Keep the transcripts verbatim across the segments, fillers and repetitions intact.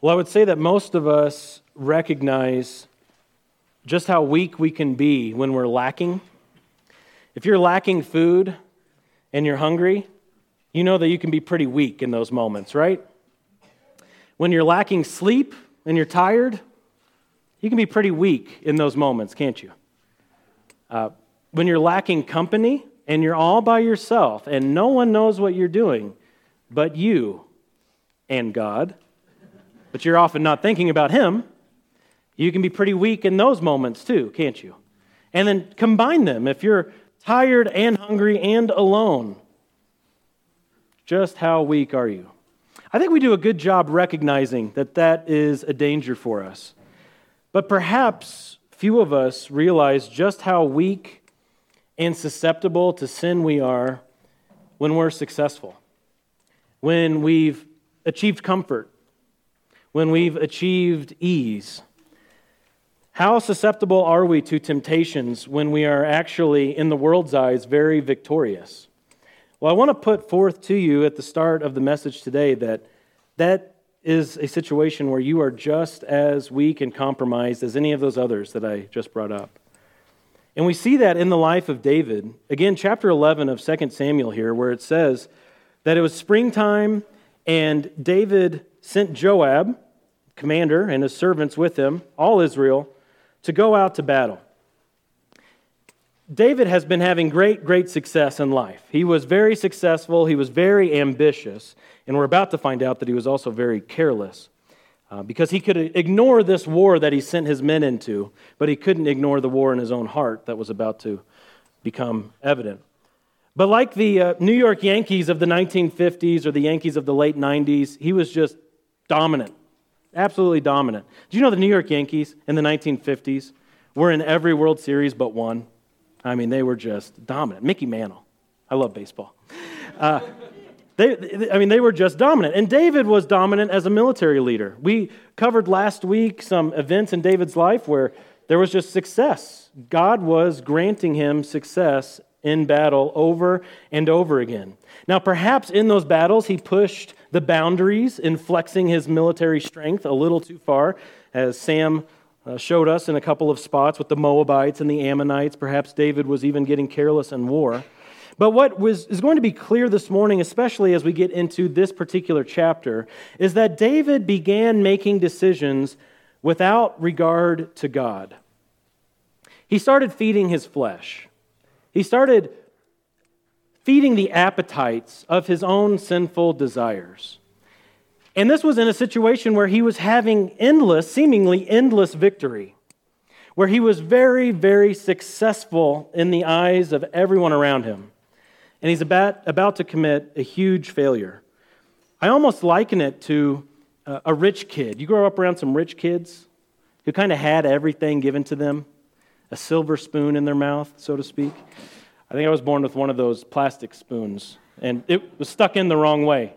Well, I would say that most of us recognize just how weak we can be when we're lacking. If you're lacking food and you're hungry, you know that you can be pretty weak in those moments, right? When you're lacking sleep and you're tired, you can be pretty weak in those moments, can't you? Uh, when you're lacking company and you're all by yourself and no one knows what you're doing but you and God, but you're often not thinking about Him, you can be pretty weak in those moments too, can't you? And then combine them. If you're tired and hungry and alone, just how weak are you? I think we do a good job recognizing that that is a danger for us. But perhaps few of us realize just how weak and susceptible to sin we are when we're successful, when we've achieved comfort, when we've achieved ease. How susceptible are we to temptations when we are actually, in the world's eyes, very victorious? Well, I want to put forth to you at the start of the message today that that is a situation where you are just as weak and compromised as any of those others that I just brought up. And we see that in the life of David. Again, chapter eleven of Second Samuel here, where it says that it was springtime and David sent Joab, commander, and his servants with him, all Israel, to go out to battle. David has been having great, great success in life. He was very successful, he was very ambitious, and we're about to find out that he was also very careless uh, because he could ignore this war that he sent his men into, but he couldn't ignore the war in his own heart that was about to become evident. But like the uh, New York Yankees of the nineteen fifties or the Yankees of the late nineties, he was just dominant. Absolutely dominant. Do you know the New York Yankees in the nineteen fifties were in every World Series but one? I mean, they were just dominant. Mickey Mantle. I love baseball. Uh, they, I mean, they were just dominant. And David was dominant as a military leader. We covered last week some events in David's life where there was just success. God was granting him success in battle over and over again. Now, perhaps in those battles, he pushed the boundaries in flexing his military strength a little too far, as Sam uh, showed us in a couple of spots with the Moabites and the Ammonites. Perhaps David was even getting careless in war. But what was, is going to be clear this morning, especially as we get into this particular chapter, is that David began making decisions without regard to God. He started feeding his flesh. He started feeding the appetites of his own sinful desires. And this was in a situation where he was having endless, seemingly endless victory, where he was very, very successful in the eyes of everyone around him. And he's about, about to commit a huge failure. I almost liken it to uh, a rich kid. You grow up around some rich kids who kind of had everything given to them, a silver spoon in their mouth, so to speak. I think I was born with one of those plastic spoons, and it was stuck in the wrong way.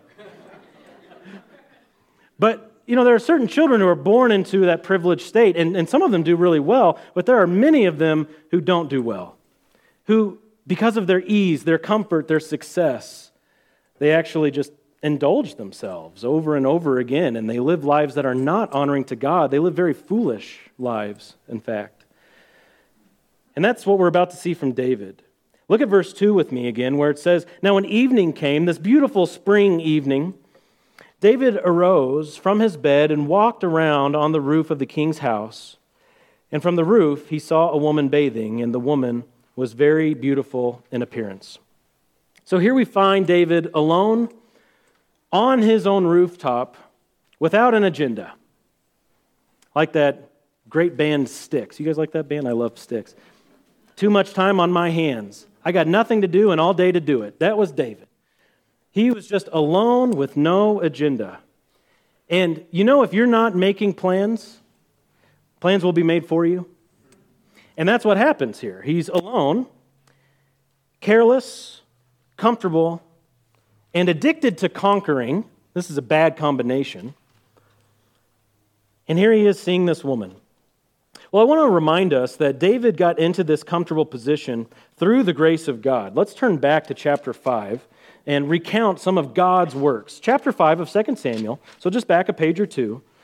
But, you know, there are certain children who are born into that privileged state, and, and some of them do really well, but there are many of them who don't do well, who, because of their ease, their comfort, their success, they actually just indulge themselves over and over again, and they live lives that are not honoring to God. They live very foolish lives, in fact. And that's what we're about to see from David. Look at verse two with me again, where it says, "Now when evening came, this beautiful spring evening, David arose from his bed and walked around on the roof of the king's house. And from the roof he saw a woman bathing, and the woman was very beautiful in appearance." So here we find David alone on his own rooftop without an agenda. Like that great band Styx. You guys like that band? I love Styx. Too much time on my hands. I got nothing to do and all day to do it. That was David. He was just alone with no agenda. And you know, if you're not making plans, plans will be made for you. And that's what happens here. He's alone, careless, comfortable, and addicted to conquering. This is a bad combination. And here he is seeing this woman. Well, I want to remind us that David got into this comfortable position through the grace of God. Let's turn back to chapter five and recount some of God's works. Chapter five of Second Samuel, so just back a page or two.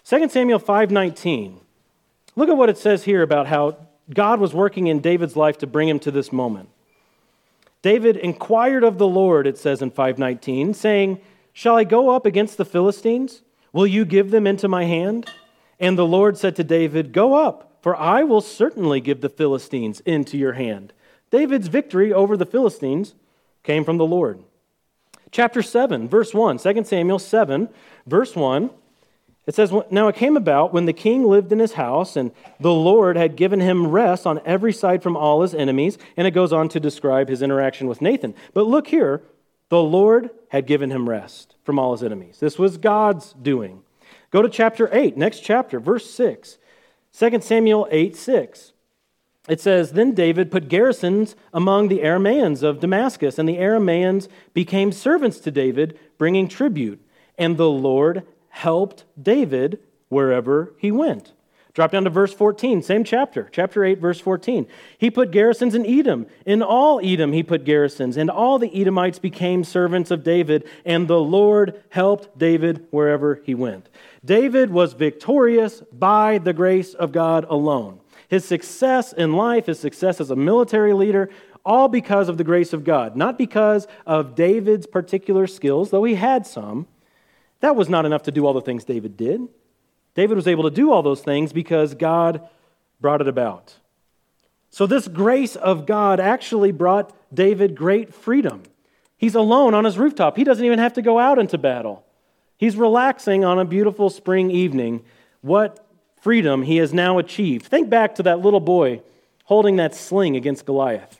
Second Samuel five nineteen. Look at what it says here about how God was working in David's life to bring him to this moment. David inquired of the Lord, it says in five nineteen, saying, "Shall I go up against the Philistines? Will you give them into my hand?" And the Lord said to David, "Go up, for I will certainly give the Philistines into your hand." David's victory over the Philistines came from the Lord. Chapter seven, verse one, Second Samuel seven, verse one, it says, "Now it came about when the king lived in his house, and the Lord had given him rest on every side from all his enemies." And it goes on to describe his interaction with Nathan. But look here, the Lord had given him rest from all his enemies. This was God's doing. Go to chapter eight, next chapter, verse six. Second Samuel eight, six. It says, "Then David put garrisons among the Arameans of Damascus, and the Arameans became servants to David, bringing tribute. And the Lord helped David wherever he went." Drop down to verse fourteen, same chapter, chapter eight, verse fourteen. "He put garrisons in Edom. In all Edom he put garrisons, and all the Edomites became servants of David, and the Lord helped David wherever he went." David was victorious by the grace of God alone. His success in life, his success as a military leader, all because of the grace of God, not because of David's particular skills, though he had some. That was not enough to do all the things David did. David was able to do all those things because God brought it about. So this grace of God actually brought David great freedom. He's alone on his rooftop. He doesn't even have to go out into battle. He's relaxing on a beautiful spring evening. What freedom he has now achieved. Think back to that little boy holding that sling against Goliath.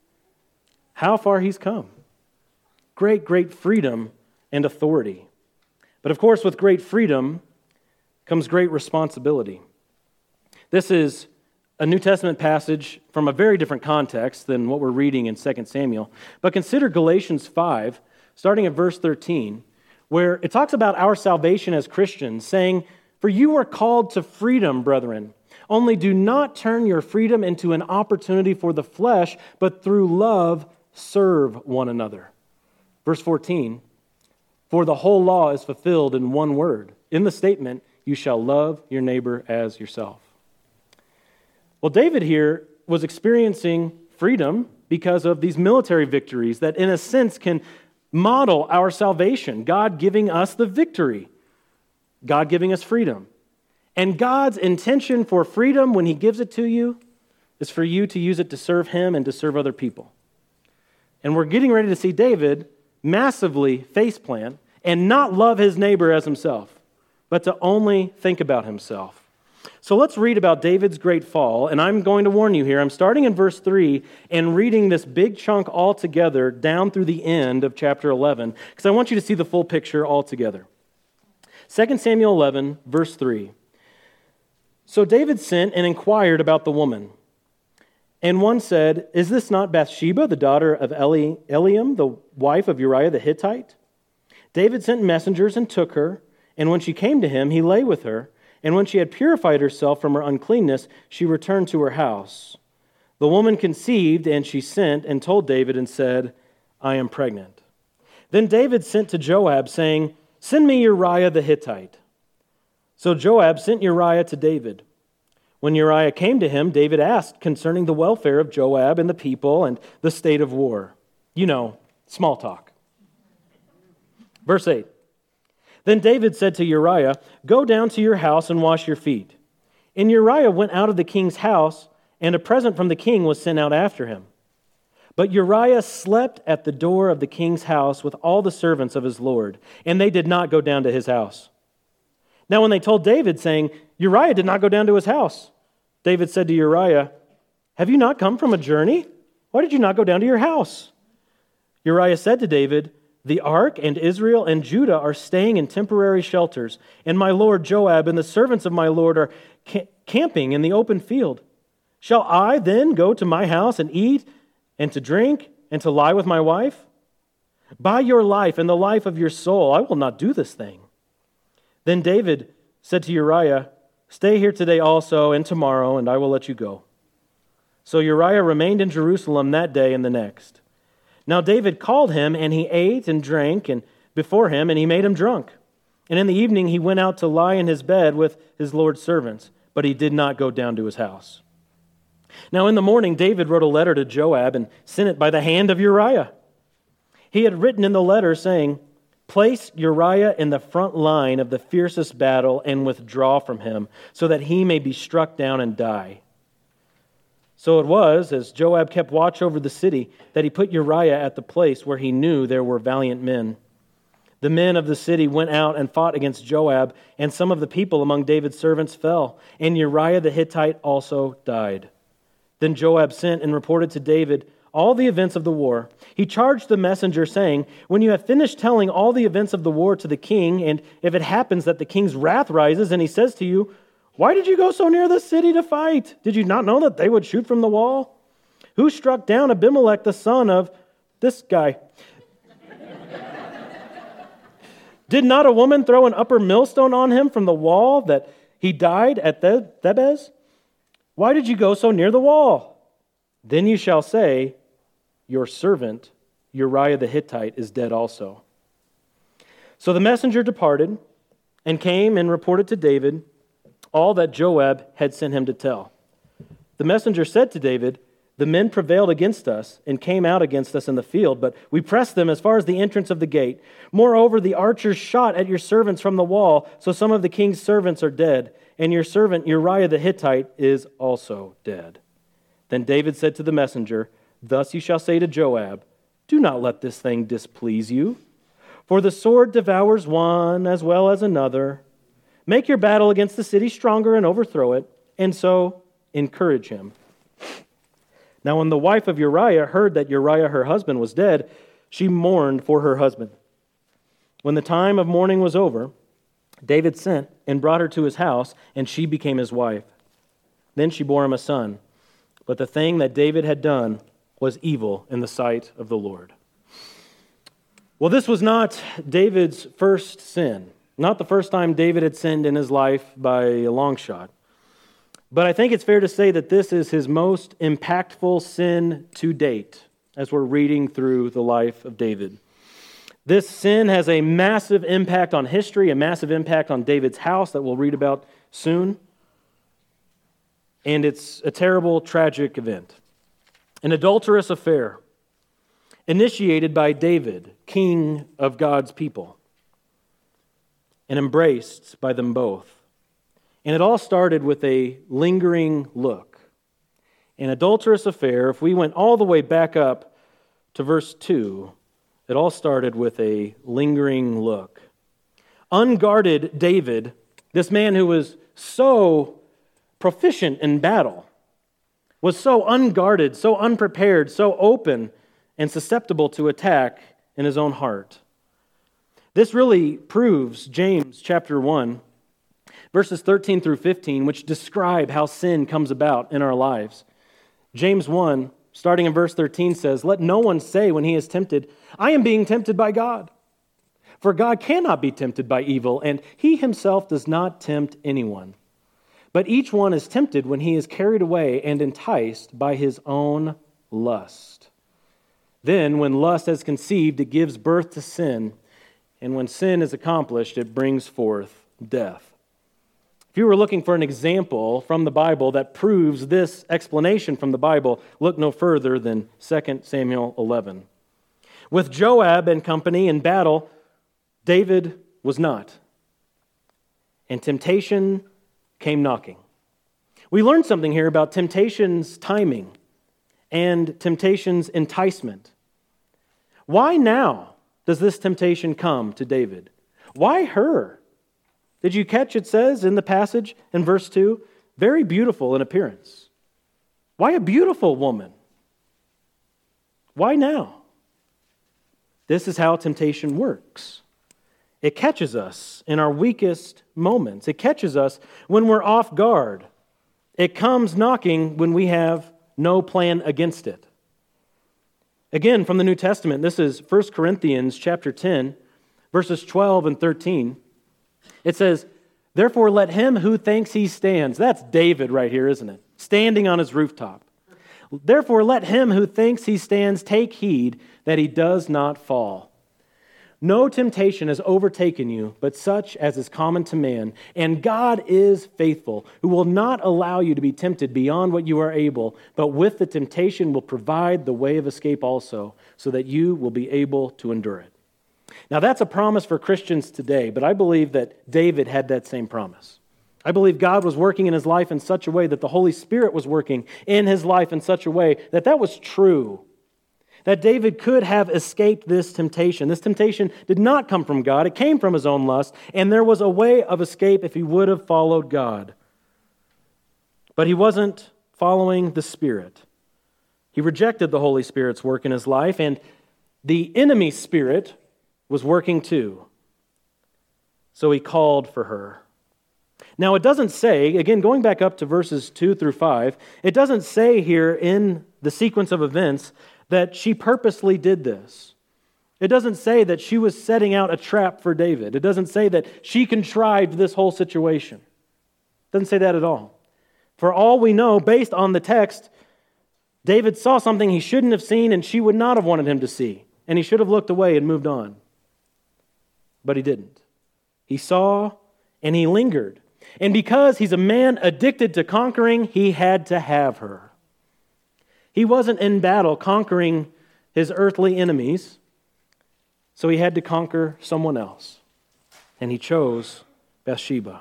How far he's come. Great, great freedom and authority. But of course, with great freedom comes great responsibility. This is a New Testament passage from a very different context than what we're reading in Second Samuel. But consider Galatians five, starting at verse thirteen, where it talks about our salvation as Christians, saying, "For you are called to freedom, brethren. Only do not turn your freedom into an opportunity for the flesh, but through love serve one another." Verse fourteen, "For the whole law is fulfilled in one word, in the statement, you shall love your neighbor as yourself." Well, David here was experiencing freedom because of these military victories that in a sense can model our salvation. God giving us the victory. God giving us freedom. And God's intention for freedom when He gives it to you is for you to use it to serve Him and to serve other people. And we're getting ready to see David massively faceplant and not love his neighbor as himself, but to only think about himself. So let's read about David's great fall, and I'm going to warn you here. I'm starting in verse three and reading this big chunk all together down through the end of chapter eleven, because I want you to see the full picture all together. Second Samuel eleven, verse three. "So David sent and inquired about the woman. And one said, 'Is this not Bathsheba, the daughter of Eli- Eliam, the wife of Uriah the Hittite?' David sent messengers and took her, and when she came to him, he lay with her. And when she had purified herself from her uncleanness, she returned to her house. The woman conceived, and she sent and told David and said, 'I am pregnant.' Then David sent to Joab, saying, 'Send me Uriah the Hittite.' So Joab sent Uriah to David. When Uriah came to him, David asked concerning the welfare of Joab and the people and the state of war. You know, small talk. Verse eight. Then David said to Uriah, 'Go down to your house and wash your feet.' And Uriah went out of the king's house, and a present from the king was sent out after him. But Uriah slept at the door of the king's house with all the servants of his lord, and they did not go down to his house. Now when they told David, saying, 'Uriah did not go down to his house,' David said to Uriah, 'Have you not come from a journey? Why did you not go down to your house?' Uriah said to David, 'The ark and Israel and Judah are staying in temporary shelters, and my lord Joab and the servants of my lord are ca- camping in the open field. Shall I then go to my house and eat and to drink and to lie with my wife? By your life and the life of your soul, I will not do this thing.' Then David said to Uriah, 'Stay here today also and tomorrow, and I will let you go.' So Uriah remained in Jerusalem that day and the next. Now David called him, and he ate and drank and before him, and he made him drunk. And in the evening he went out to lie in his bed with his Lord's servants, but he did not go down to his house. Now in the morning David wrote a letter to Joab and sent it by the hand of Uriah. He had written in the letter saying, "Place Uriah in the front line of the fiercest battle and withdraw from him, so that he may be struck down and die." So it was, as Joab kept watch over the city, that he put Uriah at the place where he knew there were valiant men. The men of the city went out and fought against Joab, and some of the people among David's servants fell, and Uriah the Hittite also died. Then Joab sent and reported to David all the events of the war. He charged the messenger, saying, "When you have finished telling all the events of the war to the king, and if it happens that the king's wrath rises, and he says to you, 'Why did you go so near the city to fight? Did you not know that they would shoot from the wall? Who struck down Abimelech, the son of this guy? Did not a woman throw an upper millstone on him from the wall that he died at Thebez? Why did you go so near the wall?' Then you shall say, 'Your servant Uriah the Hittite is dead also.'" So the messenger departed and came and reported to David all that Joab had sent him to tell. The messenger said to David, "The men prevailed against us and came out against us in the field, but we pressed them as far as the entrance of the gate. Moreover, the archers shot at your servants from the wall, so some of the king's servants are dead, and your servant Uriah the Hittite is also dead." Then David said to the messenger, "Thus you shall say to Joab, 'Do not let this thing displease you, for the sword devours one as well as another. Make your battle against the city stronger and overthrow it, and so encourage him.'" Now when the wife of Uriah heard that Uriah her husband was dead, she mourned for her husband. When the time of mourning was over, David sent and brought her to his house, and she became his wife. Then she bore him a son. But the thing that David had done was evil in the sight of the Lord. Well, this was not David's first sin. Not the first time David had sinned in his life by a long shot. But I think it's fair to say that this is his most impactful sin to date as we're reading through the life of David. This sin has a massive impact on history, a massive impact on David's house that we'll read about soon. And it's a terrible, tragic event. An adulterous affair initiated by David, king of God's people, and embraced by them both. And it all started with a lingering look. An adulterous affair, if we went all the way back up to verse two, it all started with a lingering look. Unguarded David, this man who was so proficient in battle, was so unguarded, so unprepared, so open and susceptible to attack in his own heart. This really proves James chapter one, verses thirteen through fifteen, which describe how sin comes about in our lives. James one, starting in verse thirteen, says, "Let no one say when he is tempted, 'I am being tempted by God.' For God cannot be tempted by evil, and he himself does not tempt anyone. But each one is tempted when he is carried away and enticed by his own lust. Then, when lust has conceived, it gives birth to sin, and when sin is accomplished, it brings forth death." If you were looking for an example from the Bible that proves this explanation from the Bible, look no further than Second Samuel eleven. With Joab and company in battle, David was not. And temptation came knocking. We learned something here about temptation's timing and temptation's enticement. Why now does this temptation come to David? Why her? Did you catch it says in the passage in verse two, very beautiful in appearance. Why a beautiful woman? Why now? This is how temptation works. It catches us in our weakest moments. It catches us when we're off guard. It comes knocking when we have no plan against it. Again, from the New Testament, this is First Corinthians chapter ten, verses twelve and thirteen. It says, "Therefore let him who thinks he stands," that's David right here, isn't it? Standing on his rooftop. "Therefore let him who thinks he stands take heed that he does not fall. No temptation has overtaken you, but such as is common to man. And God is faithful, who will not allow you to be tempted beyond what you are able, but with the temptation will provide the way of escape also, so that you will be able to endure it. Now that's a promise for Christians today, but I believe that David had that same promise. I believe God was working in his life in such a way that the Holy Spirit was working in his life in such a way that that was true. That David could have escaped this temptation. This temptation did not come from God. It came from his own lust, and there was a way of escape if he would have followed God. But he wasn't following the Spirit. He rejected the Holy Spirit's work in his life, and the enemy spirit was working too. So he called for her. Now it doesn't say, again, going back up to verses two through five, it doesn't say here in the sequence of events that she purposely did this. It doesn't say that she was setting out a trap for David. It doesn't say that she contrived this whole situation. It doesn't say that at all. For all we know, based on the text, David saw something he shouldn't have seen and she would not have wanted him to see. And he should have looked away and moved on. But he didn't. He saw and he lingered. And because he's a man addicted to conquering, he had to have her. He wasn't in battle conquering his earthly enemies, so he had to conquer someone else. And he chose Bathsheba.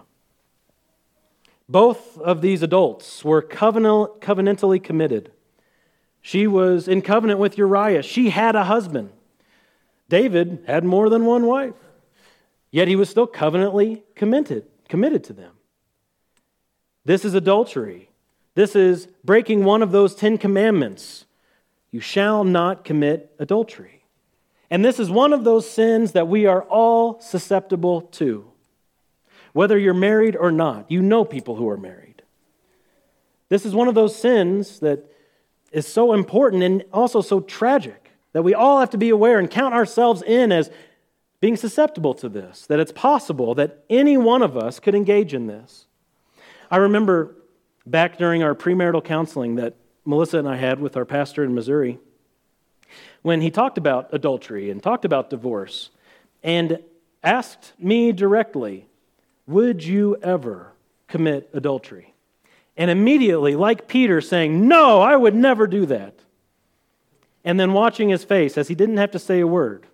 Both of these adults were covenant, covenantally committed. She was in covenant with Uriah. She had a husband. David had more than one wife. Yet he was still covenantally committed, committed to them. This is adultery. This is breaking one of those Ten Commandments. You shall not commit adultery. And this is one of those sins that we are all susceptible to. Whether you're married or not, you know people who are married. This is one of those sins that is so important and also so tragic that we all have to be aware and count ourselves in as being susceptible to this, that it's possible that any one of us could engage in this. I remember back during our premarital counseling that Melissa and I had with our pastor in Missouri, when he talked about adultery and talked about divorce and asked me directly, would you ever commit adultery? And immediately, like Peter saying, no, I would never do that. And then watching his face as he didn't have to say a word,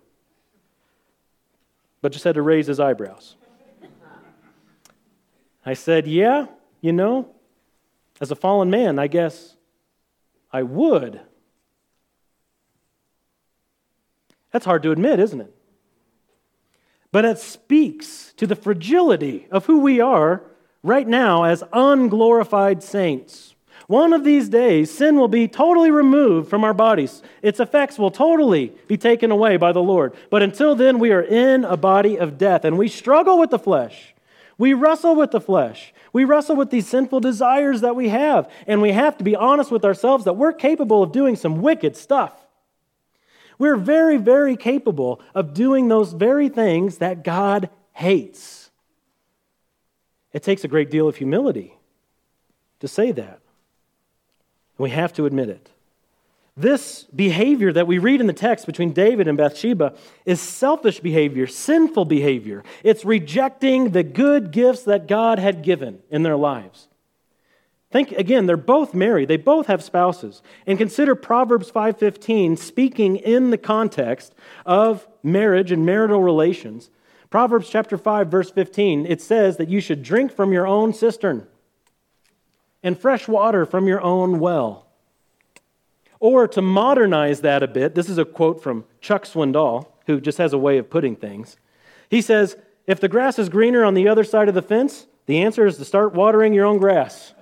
but just had to raise his eyebrows. I said, yeah, you know, as a fallen man, I guess I would. That's hard to admit, isn't it? But it speaks to the fragility of who we are right now as unglorified saints. One of these days, sin will be totally removed from our bodies. Its effects will totally be taken away by the Lord. But until then, we are in a body of death, and we struggle with the flesh. We wrestle with the flesh. We wrestle with these sinful desires that we have, and we have to be honest with ourselves that we're capable of doing some wicked stuff. We're very, very capable of doing those very things that God hates. It takes a great deal of humility to say that. We have to admit it. This behavior that we read in the text between David and Bathsheba is selfish behavior, sinful behavior. It's rejecting the good gifts that God had given in their lives. Think again, they're both married. They both have spouses. And consider Proverbs five fifteen speaking in the context of marriage and marital relations. Proverbs chapter five, verse fifteen, it says that you should drink from your own cistern and fresh water from your own well. Or to modernize that a bit, this is a quote from Chuck Swindoll, who just has a way of putting things. He says, if the grass is greener on the other side of the fence, the answer is to start watering your own grass.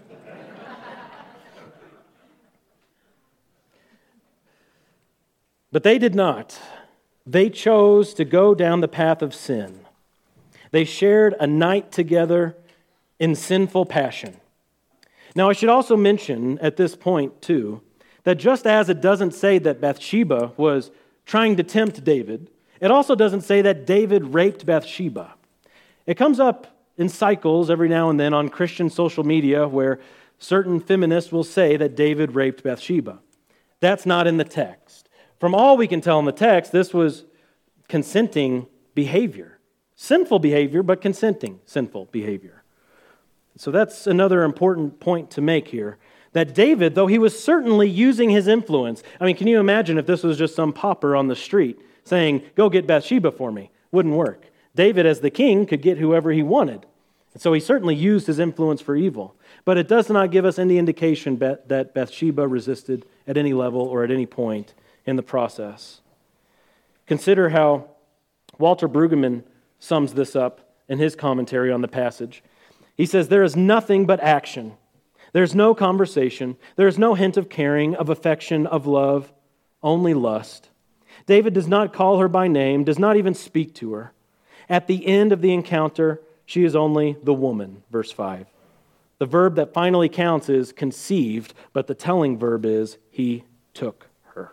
But they did not. They chose to go down the path of sin. They shared a night together in sinful passion. Now, I should also mention at this point, too, that just as it doesn't say that Bathsheba was trying to tempt David, it also doesn't say that David raped Bathsheba. It comes up in cycles every now and then on Christian social media where certain feminists will say that David raped Bathsheba. That's not in the text. From all we can tell in the text, this was consenting behavior. Sinful behavior, but consenting sinful behavior. So that's another important point to make here. That David, though he was certainly using his influence, I mean, can you imagine if this was just some pauper on the street saying, go get Bathsheba for me? Wouldn't work. David, as the king, could get whoever he wanted. And so he certainly used his influence for evil. But it does not give us any indication that Bathsheba resisted at any level or at any point in the process. Consider how Walter Brueggemann sums this up in his commentary on the passage. He says, there is nothing but action. There's no conversation. There's no hint of caring, of affection, of love, only lust. David does not call her by name, does not even speak to her. At the end of the encounter, she is only the woman, verse five. The verb that finally counts is conceived, but the telling verb is he took her.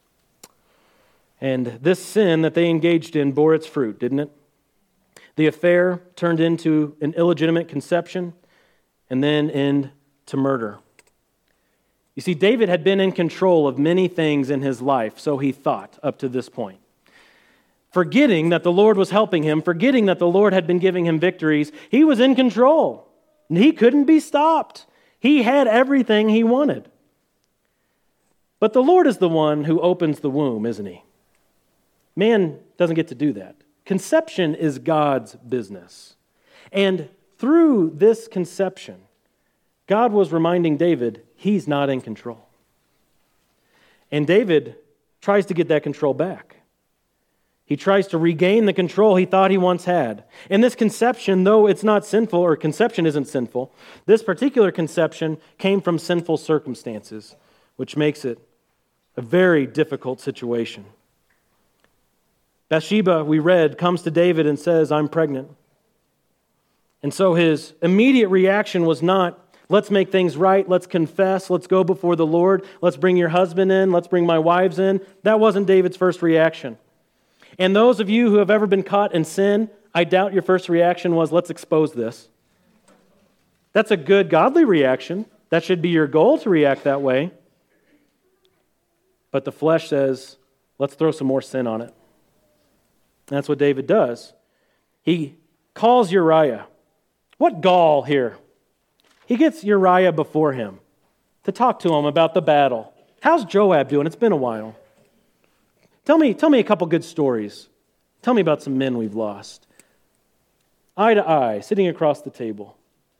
And this sin that they engaged in bore its fruit, didn't it? The affair turned into an illegitimate conception and then into murder. You see, David had been in control of many things in his life, so he thought up to this point. Forgetting that the Lord was helping him, forgetting that the Lord had been giving him victories, he was in control. He couldn't be stopped. He had everything he wanted. But the Lord is the one who opens the womb, isn't he? Man doesn't get to do that. Conception is God's business. And through this conception, God was reminding David he's not in control. And David tries to get that control back. He tries to regain the control he thought he once had. And this conception, though it's not sinful, or conception isn't sinful, this particular conception came from sinful circumstances, which makes it a very difficult situation. Bathsheba, we read, comes to David and says, I'm pregnant. And so his immediate reaction was not, let's make things right, let's confess, let's go before the Lord, let's bring your husband in, let's bring my wives in. That wasn't David's first reaction. And those of you who have ever been caught in sin, I doubt your first reaction was, let's expose this. That's a good, godly reaction. That should be your goal, to react that way. But the flesh says, let's throw some more sin on it. And that's what David does. He calls Uriah. What gall here? He gets Uriah before him to talk to him about the battle. How's Joab doing? It's been a while. Tell me, tell me a couple good stories. Tell me about some men we've lost. Eye to eye, sitting across the table.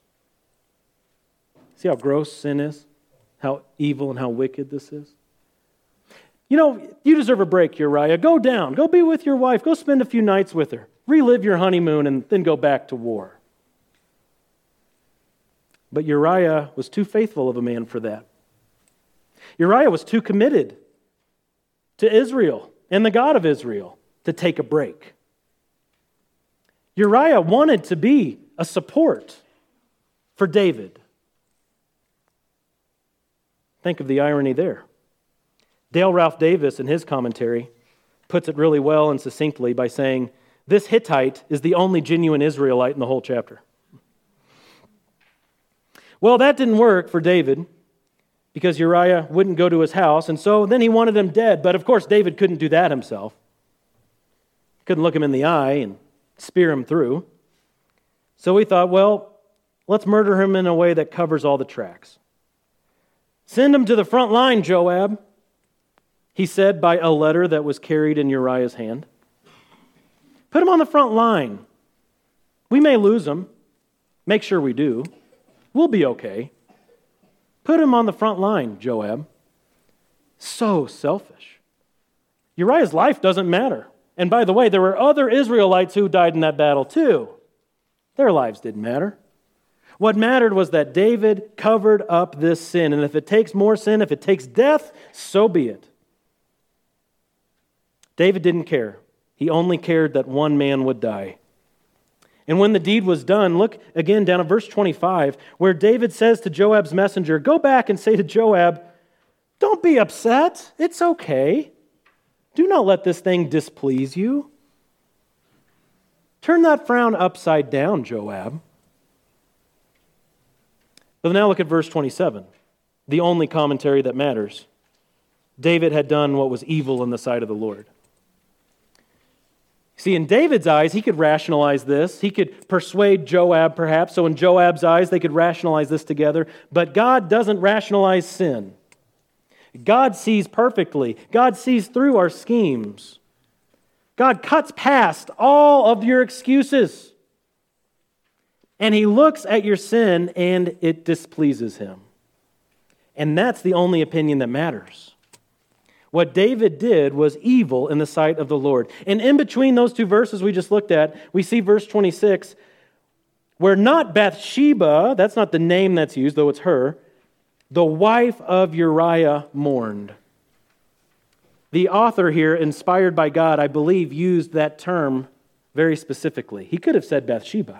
See how gross sin is? How evil and how wicked this is? You know, you deserve a break, Uriah. Go down. Go be with your wife. Go spend a few nights with her. Relive your honeymoon and then go back to war. But Uriah was too faithful of a man for that. Uriah was too committed to Israel and the God of Israel to take a break. Uriah wanted to be a support for David. Think of the irony there. Dale Ralph Davis, in his commentary, puts it really well and succinctly by saying, this Hittite is the only genuine Israelite in the whole chapter. Well, that didn't work for David because Uriah wouldn't go to his house, and so then he wanted him dead. But of course, David couldn't do that himself. Couldn't look him in the eye and spear him through. So he thought, well, let's murder him in a way that covers all the tracks. Send him to the front line, Joab, he said by a letter that was carried in Uriah's hand. Put him on the front line. We may lose him. Make sure we do. We'll be okay. Put him on the front line, Joab. So selfish. Uriah's life doesn't matter. And by the way, there were other Israelites who died in that battle too. Their lives didn't matter. What mattered was that David covered up this sin. And if it takes more sin, if it takes death, so be it. David didn't care. He only cared that one man would die. And when the deed was done, look again down at verse twenty-five, where David says to Joab's messenger, go back and say to Joab, don't be upset. It's okay. Do not let this thing displease you. Turn that frown upside down, Joab. But now look at verse twenty-seven, the only commentary that matters. David had done what was evil in the sight of the Lord. See, in David's eyes, he could rationalize this. He could persuade Joab, perhaps. So in Joab's eyes, they could rationalize this together. But God doesn't rationalize sin. God sees perfectly. God sees through our schemes. God cuts past all of your excuses. And He looks at your sin and it displeases Him. And that's the only opinion that matters. What David did was evil in the sight of the Lord. And in between those two verses we just looked at, we see verse twenty-six, where not Bathsheba, that's not the name that's used, though it's her, the wife of Uriah mourned. The author here, inspired by God, I believe, used that term very specifically. He could have said Bathsheba.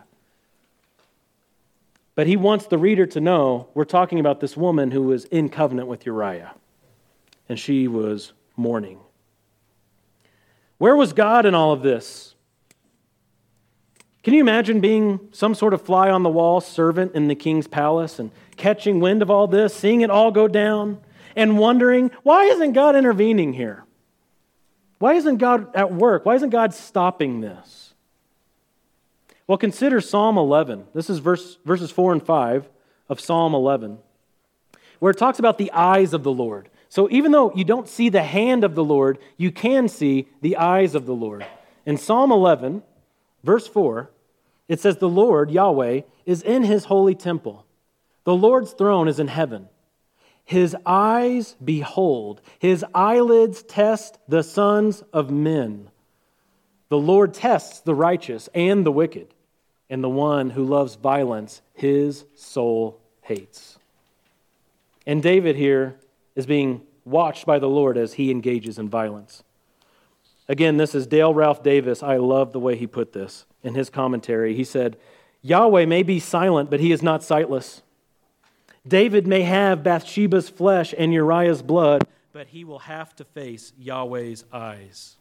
But he wants the reader to know we're talking about this woman who was in covenant with Uriah. And she was mourning. Where was God in all of this? Can you imagine being some sort of fly on the wall servant in the king's palace and catching wind of all this, seeing it all go down, and wondering, why isn't God intervening here? Why isn't God at work? Why isn't God stopping this? Well, consider Psalm eleven. This is verse, verses four and five of Psalm eleven, where it talks about the eyes of the Lord. So even though you don't see the hand of the Lord, you can see the eyes of the Lord. In Psalm eleven, verse four, it says, "The Lord, Yahweh, is in His holy temple. The Lord's throne is in heaven. His eyes behold, His eyelids test the sons of men. The Lord tests the righteous and the wicked, and the one who loves violence, His soul hates." And David here is being watched by the Lord as he engages in violence. Again, this is Dale Ralph Davis. I love the way he put this in his commentary. He said, "Yahweh may be silent, but He is not sightless. David may have Bathsheba's flesh and Uriah's blood, but he will have to face Yahweh's eyes."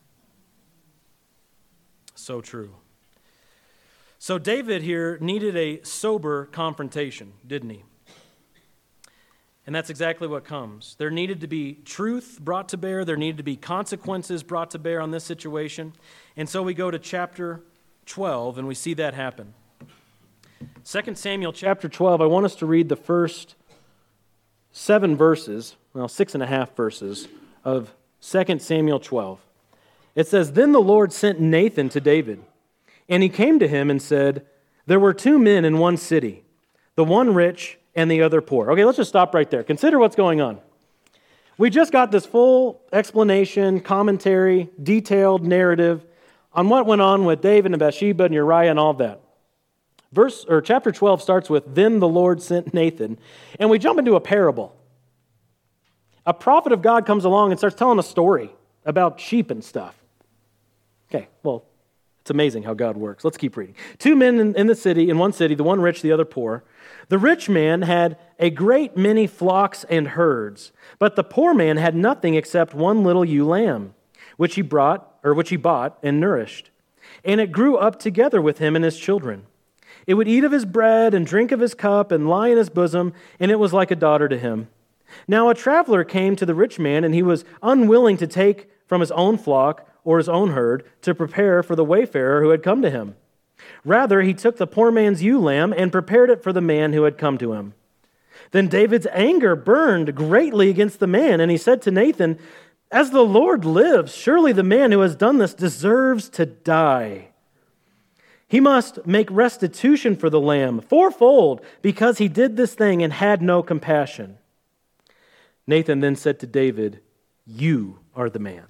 So true. So David here needed a sober confrontation, didn't he? And that's exactly what comes. There needed to be truth brought to bear. There needed to be consequences brought to bear on this situation. And so we go to chapter twelve, and we see that happen. Second Samuel chapter twelve, I want us to read the first seven verses, well, six and a half verses of Second Samuel twelve. It says, "Then the Lord sent Nathan to David, and he came to him and said, 'There were two men in one city, the one rich and the other poor.'" Okay, let's just stop right there. Consider what's going on. We just got this full explanation, commentary, detailed narrative on what went on with David and Bathsheba and Uriah and all of that. Verse or chapter twelve starts with, "Then the Lord sent Nathan," and we jump into a parable. A prophet of God comes along and starts telling a story about sheep and stuff. Okay, well, it's amazing how God works. Let's keep reading. Two men in, in the city, in one city, the one rich, the other poor. The rich man had a great many flocks and herds, but the poor man had nothing except one little ewe lamb, which he brought, or which he bought and nourished. And it grew up together with him and his children. It would eat of his bread and drink of his cup and lie in his bosom, and it was like a daughter to him. Now a traveler came to the rich man, and he was unwilling to take from his own flock or his own herd to prepare for the wayfarer who had come to him. Rather, he took the poor man's ewe lamb and prepared it for the man who had come to him. Then David's anger burned greatly against the man, and he said to Nathan, "As the Lord lives, surely the man who has done this deserves to die. He must make restitution for the lamb fourfold because he did this thing and had no compassion." Nathan then said to David, "You are the man."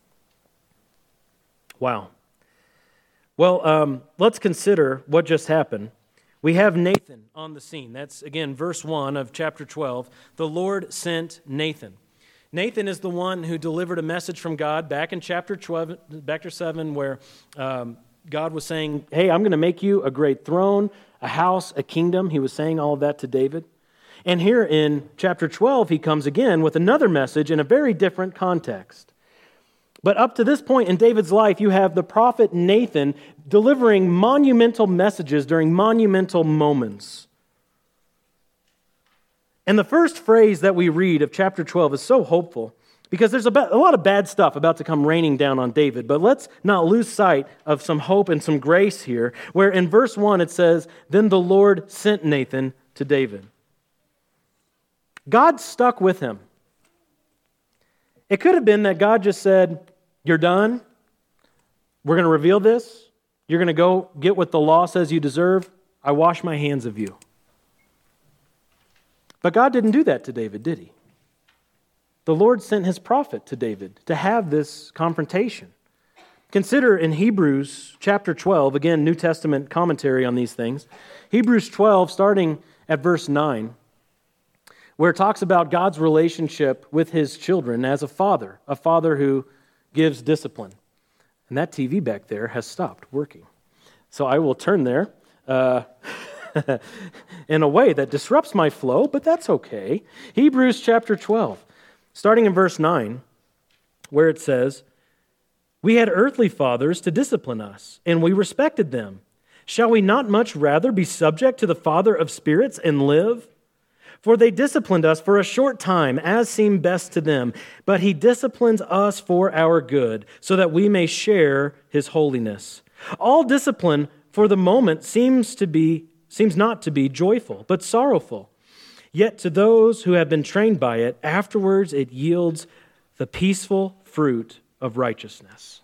Wow. Well, um, let's consider what just happened. We have Nathan on the scene. That's, again, verse one of chapter twelve. The Lord sent Nathan. Nathan is the one who delivered a message from God back in chapter twelve, chapter seven, where um, God was saying, "Hey, I'm going to make you a great throne, a house, a kingdom." He was saying all of that to David. And here in chapter twelve, he comes again with another message in a very different context. But up to this point in David's life, you have the prophet Nathan delivering monumental messages during monumental moments. And the first phrase that we read of chapter twelve is so hopeful. Because there's a, ba- a lot of bad stuff about to come raining down on David, but let's not lose sight of some hope and some grace here, where in verse one it says, "Then the Lord sent Nathan to David." God stuck with him. It could have been that God just said, "You're done. We're going to reveal this. You're going to go get what the law says you deserve. I wash my hands of you." But God didn't do that to David, did he? The Lord sent his prophet to David to have this confrontation. Consider in Hebrews chapter twelve, again, New Testament commentary on these things. Hebrews twelve, starting at verse nine, where it talks about God's relationship with his children as a father, a father who gives discipline. And that T V back there has stopped working. So I will turn there uh, in a way that disrupts my flow, but that's okay. Hebrews chapter twelve. Starting in verse nine, where it says, "We had earthly fathers to discipline us, and we respected them. Shall we not much rather be subject to the Father of spirits and live? For they disciplined us for a short time, as seemed best to them, but he disciplines us for our good, so that we may share his holiness. All discipline for the moment seems to be seems not to be joyful, but sorrowful. Yet to those who have been trained by it, afterwards it yields the peaceful fruit of righteousness."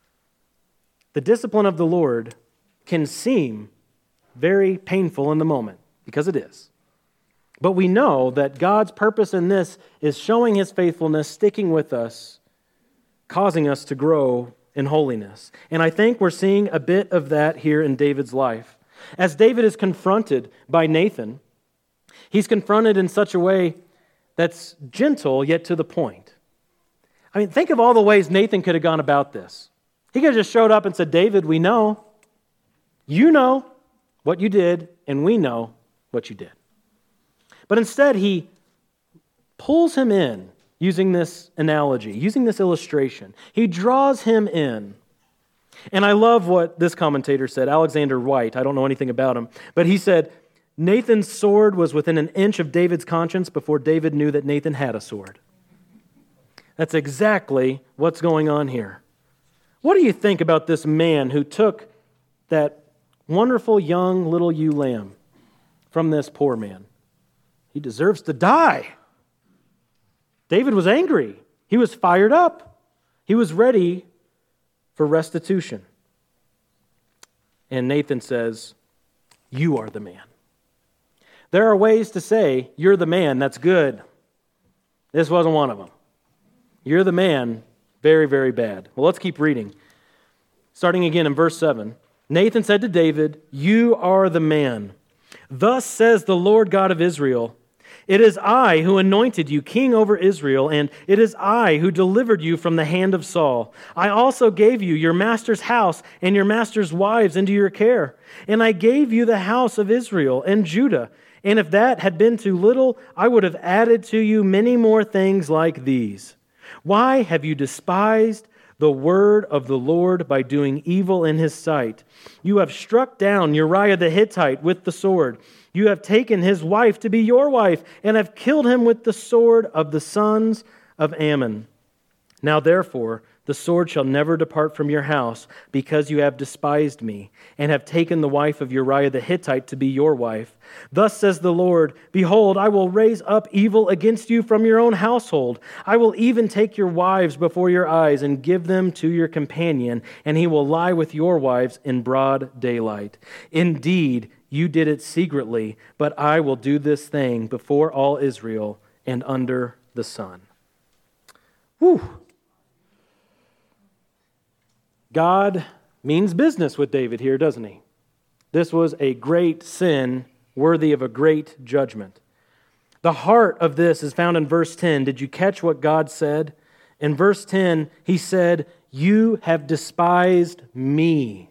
The discipline of the Lord can seem very painful in the moment, because it is. But we know that God's purpose in this is showing his faithfulness, sticking with us, causing us to grow in holiness. And I think we're seeing a bit of that here in David's life. As David is confronted by Nathan, he's confronted in such a way that's gentle yet to the point. I mean, think of all the ways Nathan could have gone about this. He could have just showed up and said, "David, we know. You know what you did, and we know what you did." But instead, he pulls him in using this analogy, using this illustration. He draws him in. And I love what this commentator said, Alexander White. I don't know anything about him. But he said, Nathan's sword was within an inch of David's conscience before David knew that Nathan had a sword. That's exactly what's going on here. What do you think about this man who took that wonderful young little ewe lamb from this poor man? He deserves to die. David was angry. He was fired up. He was ready for restitution. And Nathan says, "You are the man." There are ways to say, "You're the man," that's good. This wasn't one of them. "You're the man," very, very bad. Well, let's keep reading. Starting again in verse seven. Nathan said to David, "You are the man. Thus says the Lord God of Israel, it is I who anointed you king over Israel, and it is I who delivered you from the hand of Saul. I also gave you your master's house and your master's wives into your care. And I gave you the house of Israel and Judah. And if that had been too little, I would have added to you many more things like these. Why have you despised the word of the Lord by doing evil in his sight? You have struck down Uriah the Hittite with the sword. You have taken his wife to be your wife, and have killed him with the sword of the sons of Ammon. Now therefore, the sword shall never depart from your house, because you have despised me, and have taken the wife of Uriah the Hittite to be your wife. Thus says the Lord, behold, I will raise up evil against you from your own household. I will even take your wives before your eyes, and give them to your companion, and he will lie with your wives in broad daylight. Indeed, you did it secretly, but I will do this thing before all Israel and under the sun." Whew. God means business with David here, doesn't he? This was a great sin worthy of a great judgment. The heart of this is found in verse ten. Did you catch what God said? In verse ten, he said, "You have despised me."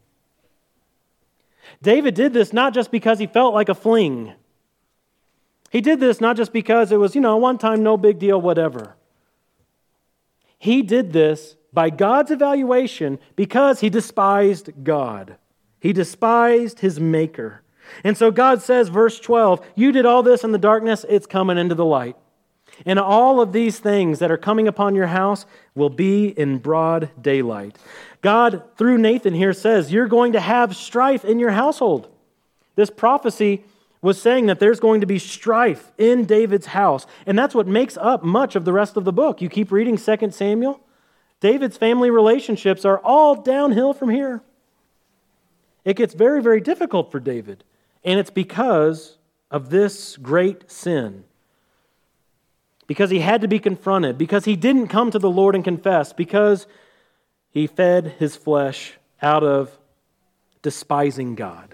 David did this not just because he felt like a fling. He did this not just because it was, you know, one time, no big deal, whatever. He did this by God's evaluation because he despised God. He despised his maker. And so God says, verse twelve, you did all this in the darkness, it's coming into the light. And all of these things that are coming upon your house will be in broad daylight. God, through Nathan here, says you're going to have strife in your household. This prophecy was saying that there's going to be strife in David's house. And that's what makes up much of the rest of the book. You keep reading Second Samuel. David's family relationships are all downhill from here. It gets very, very difficult for David. And it's because of this great sin. Because he had to be confronted. Because he didn't come to the Lord and confess. Because he fed his flesh out of despising God.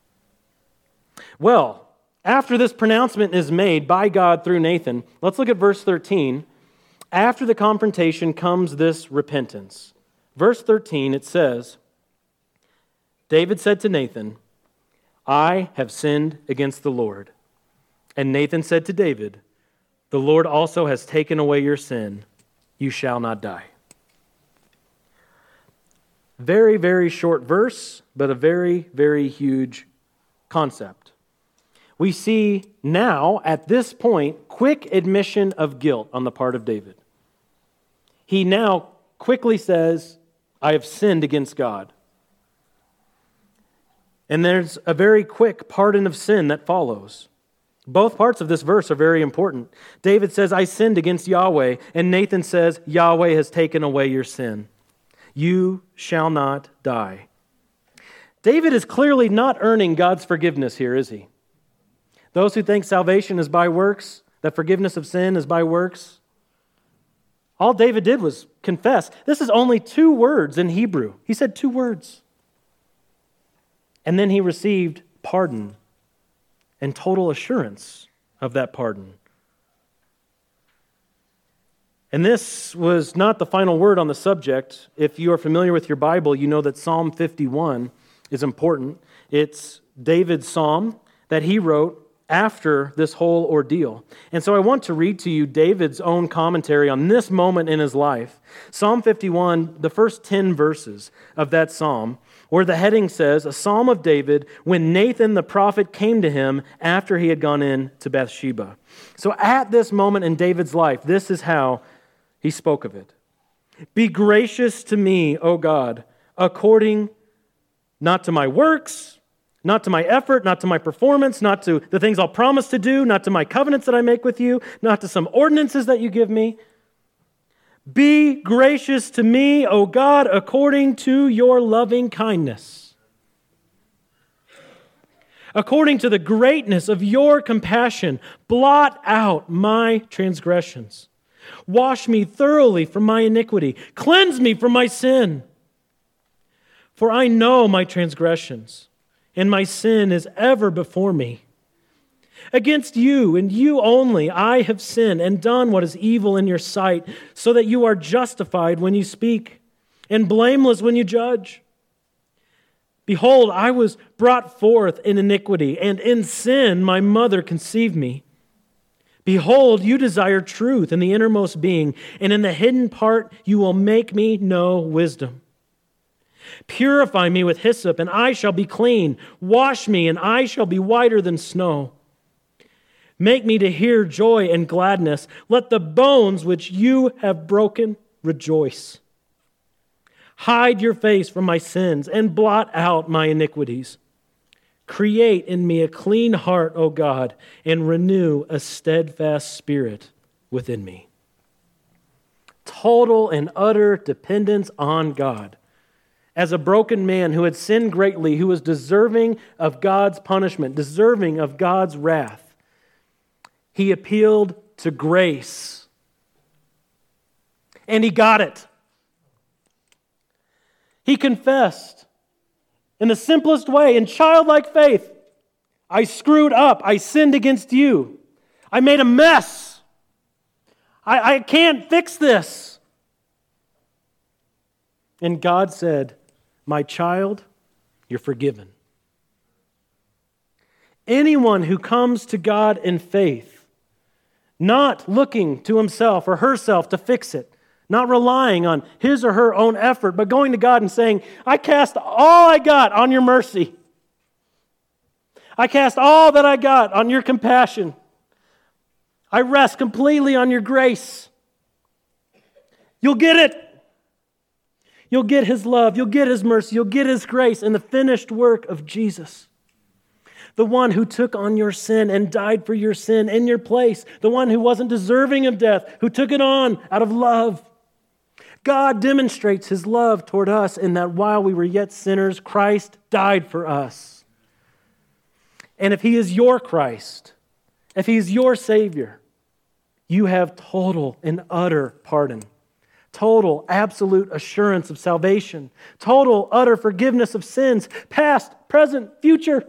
Well, after this pronouncement is made by God through Nathan, let's look at verse thirteen. After the confrontation comes this repentance. Verse thirteen, it says, David said to Nathan, I have sinned against the Lord. And Nathan said to David, the Lord also has taken away your sin. You shall not die. Very, very short verse, but a very, very huge concept. We see now, at this point, quick admission of guilt on the part of David. He now quickly says, I have sinned against God. And there's a very quick pardon of sin that follows. Both parts of this verse are very important. David says, I sinned against Yahweh, and Nathan says, Yahweh has taken away your sin. You shall not die. David is clearly not earning God's forgiveness here, is he? Those who think salvation is by works, that forgiveness of sin is by works, all David did was confess. This is only two words in Hebrew. He said two words. And then he received pardon and total assurance of that pardon. And this was not the final word on the subject. If you are familiar with your Bible, you know that Psalm fifty-one is important. It's David's psalm that he wrote after this whole ordeal. And so I want to read to you David's own commentary on this moment in his life. Psalm fifty-one, the first ten verses of that psalm, where the heading says, a psalm of David when Nathan the prophet came to him after he had gone in to Bathsheba. So at this moment in David's life, this is how he spoke of it. Be gracious to me, O God, according not to my works, not to my effort, not to my performance, not to the things I'll promise to do, not to my covenants that I make with you, not to some ordinances that you give me. Be gracious to me, O God, according to your loving kindness. According to the greatness of your compassion, blot out my transgressions. Wash me thoroughly from my iniquity. Cleanse me from my sin. For I know my transgressions, and my sin is ever before me. Against you and you only I have sinned and done what is evil in your sight, so that you are justified when you speak and blameless when you judge. Behold, I was brought forth in iniquity, and in sin my mother conceived me. Behold, you desire truth in the innermost being, and in the hidden part you will make me know wisdom. Purify me with hyssop, and I shall be clean. Wash me, and I shall be whiter than snow. Make me to hear joy and gladness. Let the bones which you have broken rejoice. Hide your face from my sins and blot out my iniquities. Create in me a clean heart, O God, and renew a steadfast spirit within me. Total and utter dependence on God. As a broken man who had sinned greatly, who was deserving of God's punishment, deserving of God's wrath, he appealed to grace. And he got it. He confessed in the simplest way, in childlike faith, I screwed up. I sinned against you. I made a mess. I, I can't fix this. And God said, my child, you're forgiven. Anyone who comes to God in faith, not looking to himself or herself to fix it, not relying on his or her own effort, but going to God and saying, I cast all I got on your mercy. I cast all that I got on your compassion. I rest completely on your grace. You'll get it. You'll get his love. You'll get his mercy. You'll get his grace in the finished work of Jesus. The one who took on your sin and died for your sin in your place. The one who wasn't deserving of death, who took it on out of love. God demonstrates his love toward us in that while we were yet sinners, Christ died for us. And if he is your Christ, if he is your Savior, you have total and utter pardon. Total, absolute assurance of salvation. Total, utter forgiveness of sins, past, present, future.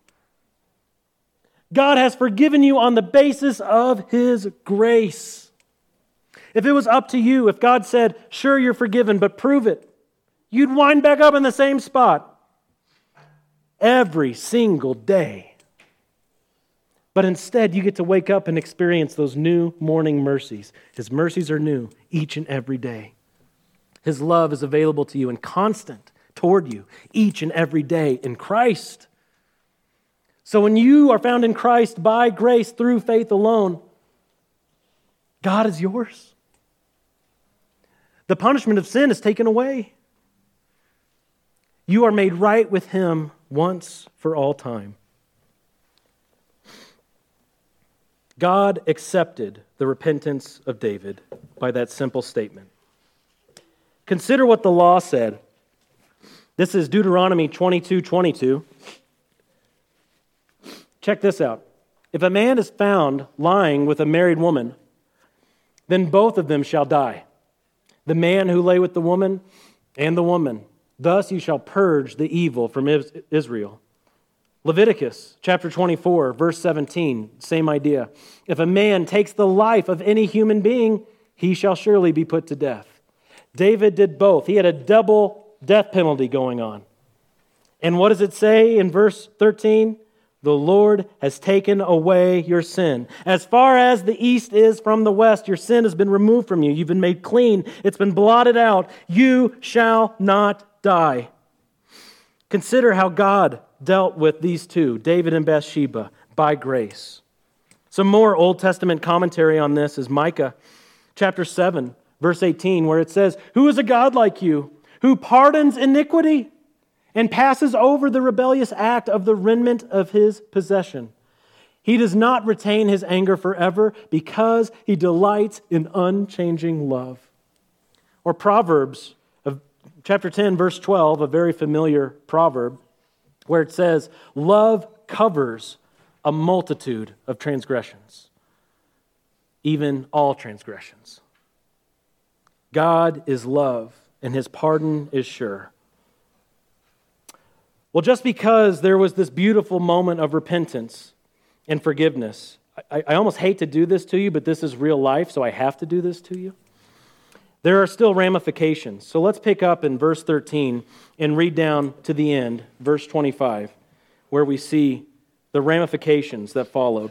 God has forgiven you on the basis of his grace. If it was up to you, if God said, sure, you're forgiven, but prove it, you'd wind back up in the same spot every single day. But instead, you get to wake up and experience those new morning mercies. His mercies are new each and every day. His love is available to you and constant toward you each and every day in Christ. So when you are found in Christ by grace through faith alone, God is yours. The punishment of sin is taken away. You are made right with him once for all time. God accepted the repentance of David by that simple statement. Consider what the law said. This is Deuteronomy twenty-two twenty-two. Check this out. If a man is found lying with a married woman, then both of them shall die, the man who lay with the woman and the woman. Thus you shall purge the evil from Israel. Leviticus chapter twenty-four, verse seventeen, same idea. If a man takes the life of any human being, he shall surely be put to death. David did both. He had a double death penalty going on. And what does it say in verse thirteen? The Lord has taken away your sin. As far as the east is from the west, your sin has been removed from you. You've been made clean. It's been blotted out. You shall not die. Consider how God dealt with these two, David and Bathsheba, by grace. Some more Old Testament commentary on this is Micah chapter seven, verse eighteen, where it says, "Who is a God like you, who pardons iniquity and passes over the rebellious act of the remnant of his possession? He does not retain his anger forever because he delights in unchanging love." Or Proverbs of chapter ten, verse twelve, a very familiar proverb, where it says, "Love covers a multitude of transgressions, even all transgressions." God is love, and his pardon is sure. Well, just because there was this beautiful moment of repentance and forgiveness, I, I almost hate to do this to you, but this is real life, so I have to do this to you. There are still ramifications. So let's pick up in verse thirteen and read down to the end, verse twenty-five, where we see the ramifications that followed.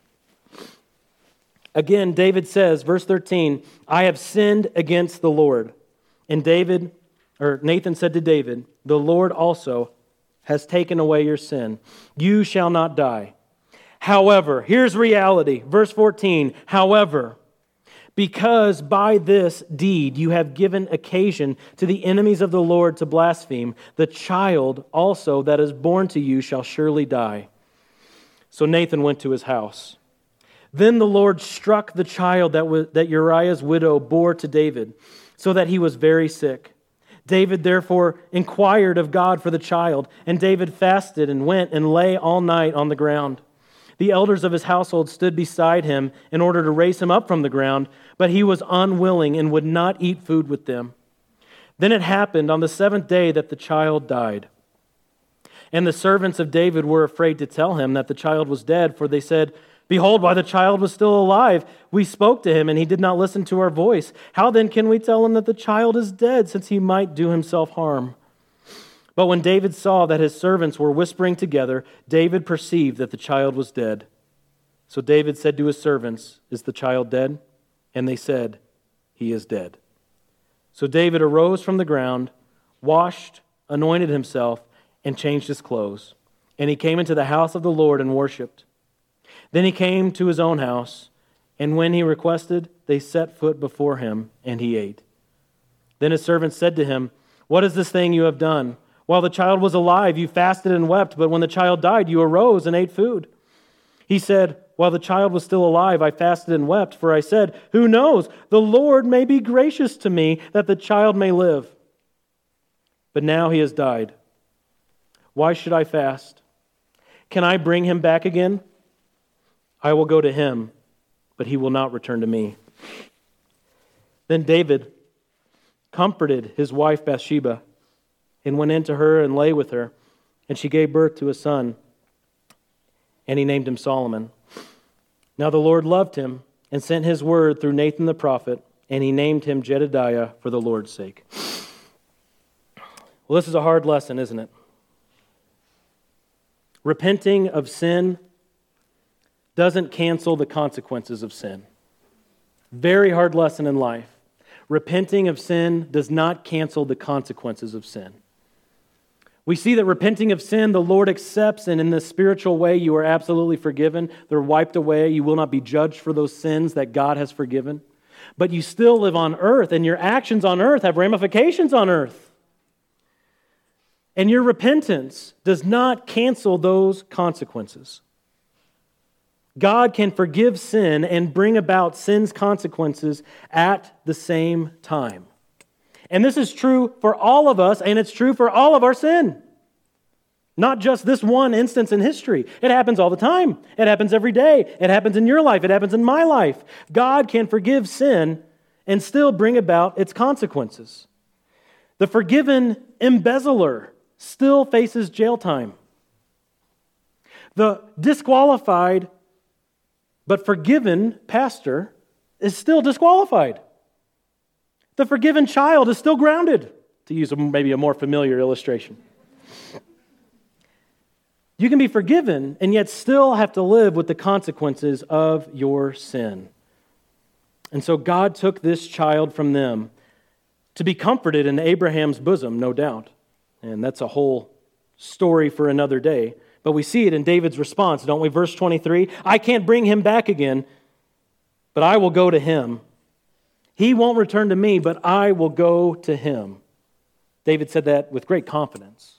Again, David says, verse thirteen, "I have sinned against the Lord." And David, or Nathan said to David, "The Lord also has taken away your sin. You shall not die. However," here's reality, verse fourteen, "however, because by this deed you have given occasion to the enemies of the Lord to blaspheme, the child also that is born to you shall surely die." So Nathan went to his house. Then the Lord struck the child that, was, that Uriah's widow bore to David, so that he was very sick. David therefore inquired of God for the child, and David fasted and went and lay all night on the ground. The elders of his household stood beside him in order to raise him up from the ground, but he was unwilling and would not eat food with them. Then it happened on the seventh day that the child died. And the servants of David were afraid to tell him that the child was dead, for they said, "Behold, while the child was still alive, we spoke to him, and he did not listen to our voice. How then can we tell him that the child is dead, since he might do himself harm?" But when David saw that his servants were whispering together, David perceived that the child was dead. So David said to his servants, "Is the child dead?" And they said, "He is dead." So David arose from the ground, washed, anointed himself, and changed his clothes. And he came into the house of the Lord and worshipped. Then he came to his own house, And when he requested, they set foot before him, and he ate. Then his servants said to him, "What is this thing you have done? While the child was alive, you fasted and wept, but when the child died, you arose and ate food." He said, "While the child was still alive, I fasted and wept, for I said, 'Who knows? The Lord may be gracious to me, that the child may live.' But now he has died. Why should I fast? Can I bring him back again? I will go to him, but he will not return to me." Then David comforted his wife Bathsheba and went into her and lay with her, and she gave birth to a son, and he named him Solomon. Now the Lord loved him and sent his word through Nathan the prophet, and he named him Jedediah for the Lord's sake. Well, this is a hard lesson, isn't it? Repenting of sin doesn't cancel the consequences of sin. Very hard lesson in life. Repenting of sin does not cancel the consequences of sin. We see that repenting of sin, the Lord accepts, and in the spiritual way, you are absolutely forgiven. They're wiped away. You will not be judged for those sins that God has forgiven. But you still live on earth, and your actions on earth have ramifications on earth. And your repentance does not cancel those consequences. God can forgive sin and bring about sin's consequences at the same time. And this is true for all of us, and it's true for all of our sin. Not just this one instance in history. It happens all the time. It happens every day. It happens in your life. It happens in my life. God can forgive sin and still bring about its consequences. The forgiven embezzler still faces jail time. The disqualified but forgiven pastor is still disqualified. The forgiven child is still grounded, to use a, maybe a more familiar illustration. You can be forgiven and yet still have to live with the consequences of your sin. And so God took this child from them to be comforted in Abraham's bosom, no doubt. And that's a whole story for another day. But we see it in David's response, don't we? Verse twenty-three, "I can't bring him back again, but I will go to him. He won't return to me, but I will go to him." David said that with great confidence.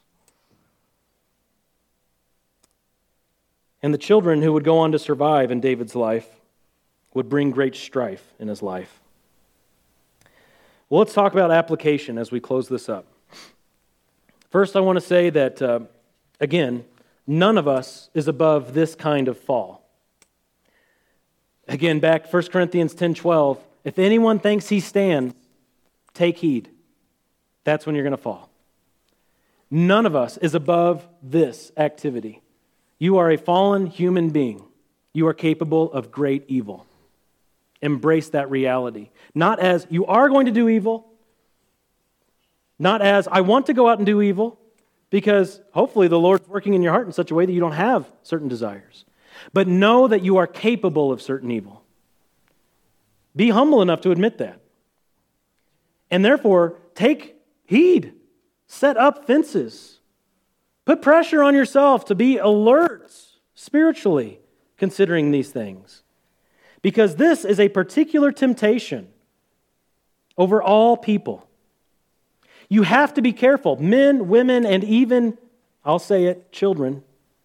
And the children who would go on to survive in David's life would bring great strife in his life. Well, let's talk about application as we close this up. First, I want to say that, uh, again, none of us is above this kind of fall. Again, back First Corinthians ten twelve, "If anyone thinks he stands, take heed." That's when you're going to fall. None of us is above this activity. You are a fallen human being. You are capable of great evil. Embrace that reality. Not as you are going to do evil, not as I want to go out and do evil, because hopefully the Lord's working in your heart in such a way that you don't have certain desires. But know that you are capable of certain evil. Be humble enough to admit that. And therefore, take heed. Set up fences. Put pressure on yourself to be alert spiritually considering these things. Because this is a particular temptation over all people. You have to be careful, men, women, and even, I'll say it, children.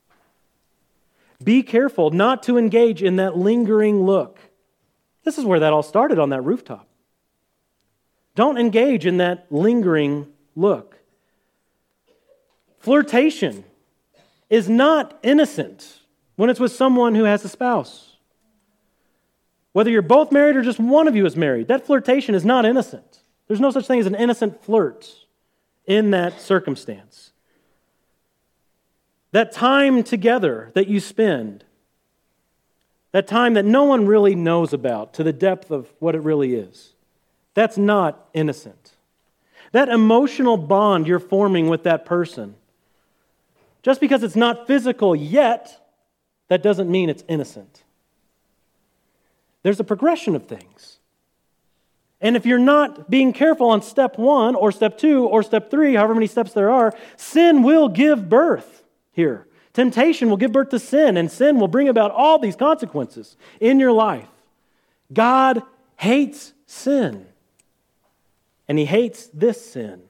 Be careful not to engage in that lingering look. This is where that all started, on that rooftop. Don't engage in that lingering look. Flirtation is not innocent when it's with someone who has a spouse. Whether you're both married or just one of you is married, that flirtation is not innocent. There's no such thing as an innocent flirt in that circumstance. That time together that you spend, that time that no one really knows about to the depth of what it really is, that's not innocent. That emotional bond you're forming with that person, just because it's not physical yet, that doesn't mean it's innocent. There's a progression of things. And if you're not being careful on step one or step two or step three, however many steps there are, sin will give birth here. Temptation will give birth to sin, and sin will bring about all these consequences in your life. God hates sin. And he hates this sin.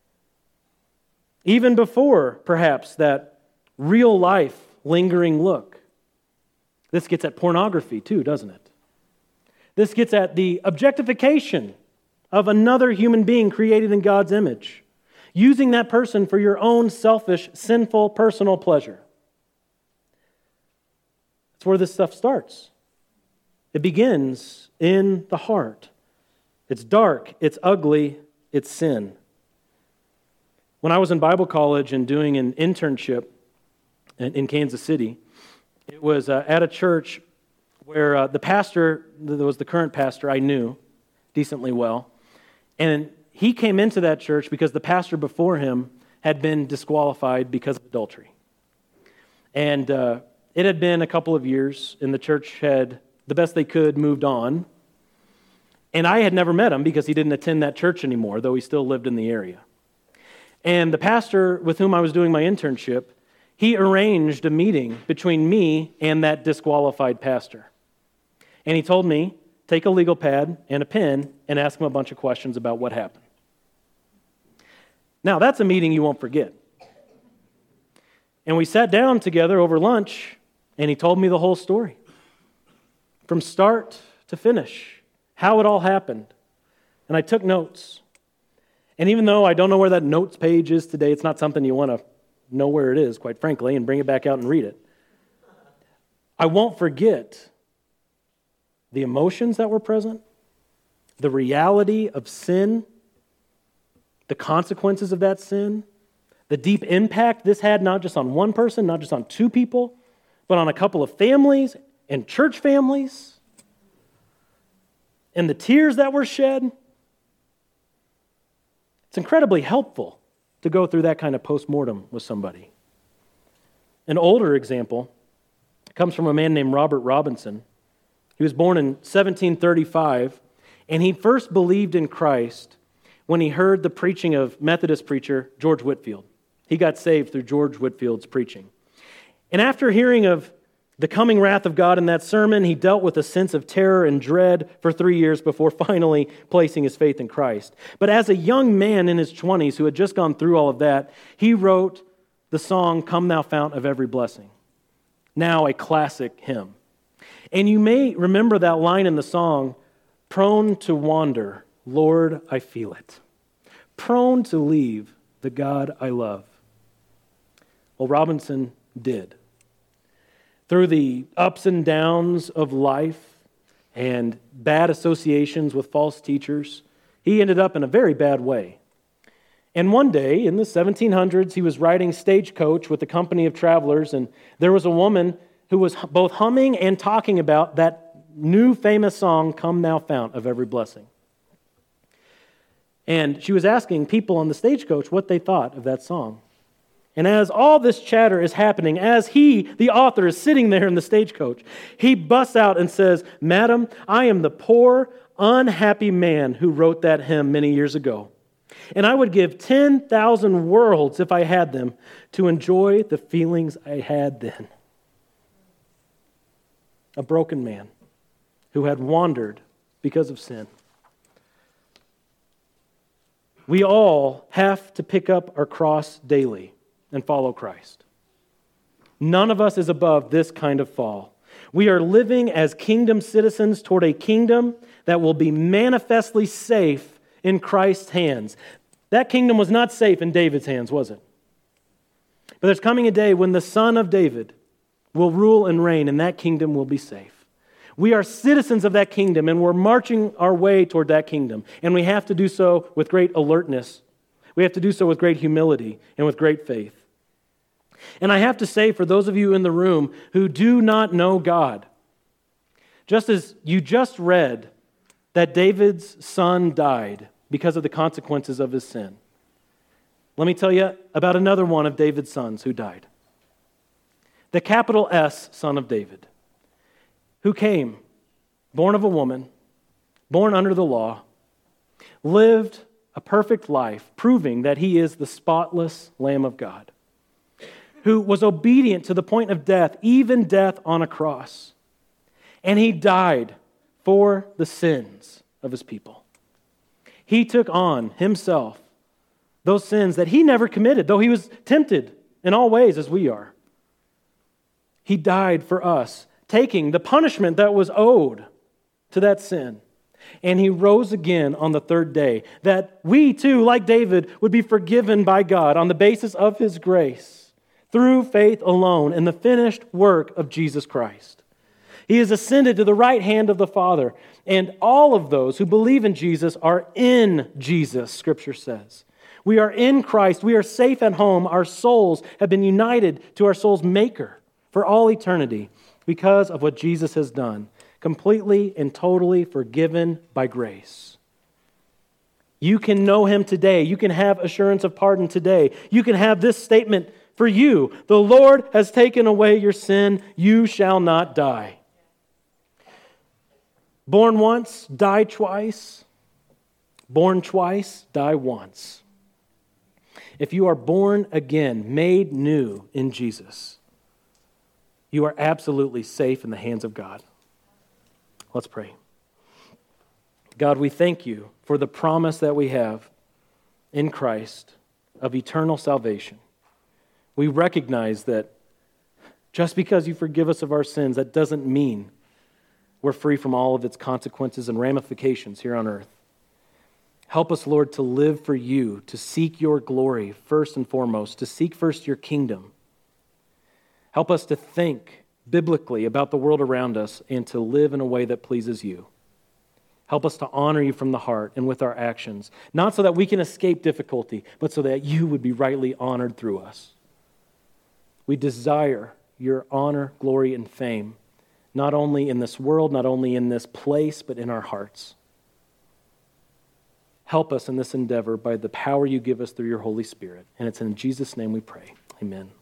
Even before, perhaps, that real life lingering look. This gets at pornography too, doesn't it? This gets at the objectification of another human being created in God's image, using that person for your own selfish, sinful, personal pleasure. That's where this stuff starts. It begins in the heart. It's dark, it's ugly, it's sin. When I was in Bible college and doing an internship in Kansas City, it was uh, at a church where uh, the pastor, that was the current pastor, I knew decently well. And he came into that church because the pastor before him had been disqualified because of adultery. And uh, it had been a couple of years, and the church had, the best they could, moved on. And I had never met him because he didn't attend that church anymore, though he still lived in the area. And the pastor with whom I was doing my internship, he arranged a meeting between me and that disqualified pastor. And he told me, take a legal pad and a pen and ask him a bunch of questions about what happened. Now, that's a meeting you won't forget. And we sat down together over lunch, and he told me the whole story. From start to finish, how it all happened. And I took notes. And even though I don't know where that notes page is today, it's not something you want to know where it is, quite frankly, and bring it back out and read it. I won't forget the emotions that were present, the reality of sin, the consequences of that sin, the deep impact this had not just on one person, not just on two people, but on a couple of families and church families, and the tears that were shed. It's incredibly helpful to go through that kind of postmortem with somebody. An older example comes from a man named Robert Robinson. He was born in seventeen thirty-five, and he first believed in Christ when he heard the preaching of Methodist preacher George Whitefield. He got saved through George Whitefield's preaching. And after hearing of the coming wrath of God in that sermon, he dealt with a sense of terror and dread for three years before finally placing his faith in Christ. But as a young man in his twenties who had just gone through all of that, he wrote the song, "Come Thou Fount of Every Blessing," now a classic hymn. And you may remember that line in the song, "Prone to wander, Lord, I feel it. Prone to leave the God I love." Well, Robinson did. Through the ups and downs of life and bad associations with false teachers, he ended up in a very bad way. And one day in the seventeen hundreds, he was riding stagecoach with a company of travelers, and there was a woman who was both humming and talking about that new famous song, "Come Thou Fount of Every Blessing." And she was asking people on the stagecoach what they thought of that song. And as all this chatter is happening, as he, the author, is sitting there in the stagecoach, he busts out and says, "Madam, I am the poor, unhappy man who wrote that hymn many years ago. And I would give ten thousand worlds, if I had them, to enjoy the feelings I had then." A broken man who had wandered because of sin. We all have to pick up our cross daily and follow Christ. None of us is above this kind of fall. We are living as kingdom citizens toward a kingdom that will be manifestly safe in Christ's hands. That kingdom was not safe in David's hands, was it? But there's coming a day when the Son of David will rule and reign, and that kingdom will be safe. We are citizens of that kingdom, and we're marching our way toward that kingdom. And we have to do so with great alertness. We have to do so with great humility and with great faith. And I have to say, for those of you in the room who do not know God, just as you just read that David's son died because of the consequences of his sin, let me tell you about another one of David's sons who died. The capital S son of David, who came, born of a woman, born under the law, lived a perfect life, proving that he is the spotless Lamb of God, who was obedient to the point of death, even death on a cross. And he died for the sins of his people. He took on himself those sins that he never committed, though he was tempted in all ways as we are. He died for us, taking the punishment that was owed to that sin. And he rose again on the third day, that we too, like David, would be forgiven by God on the basis of his grace, through faith alone in the finished work of Jesus Christ. He has ascended to the right hand of the Father, and all of those who believe in Jesus are in Jesus, Scripture says. We are in Christ. We are safe at home. Our souls have been united to our soul's Maker for all eternity because of what Jesus has done, completely and totally forgiven by grace. You can know him today. You can have assurance of pardon today. You can have this statement for you: the Lord has taken away your sin. You shall not die. Born once, die twice. Born twice, die once. If you are born again, made new in Jesus, you are absolutely safe in the hands of God. Let's pray. God, we thank you for the promise that we have in Christ of eternal salvation. We recognize that just because you forgive us of our sins, that doesn't mean we're free from all of its consequences and ramifications here on earth. Help us, Lord, to live for you, to seek your glory first and foremost, to seek first your kingdom. Help us to think biblically about the world around us and to live in a way that pleases you. Help us to honor you from the heart and with our actions, not so that we can escape difficulty, but so that you would be rightly honored through us. We desire your honor, glory, and fame, not only in this world, not only in this place, but in our hearts. Help us in this endeavor by the power you give us through your Holy Spirit. And it's in Jesus' name we pray. Amen.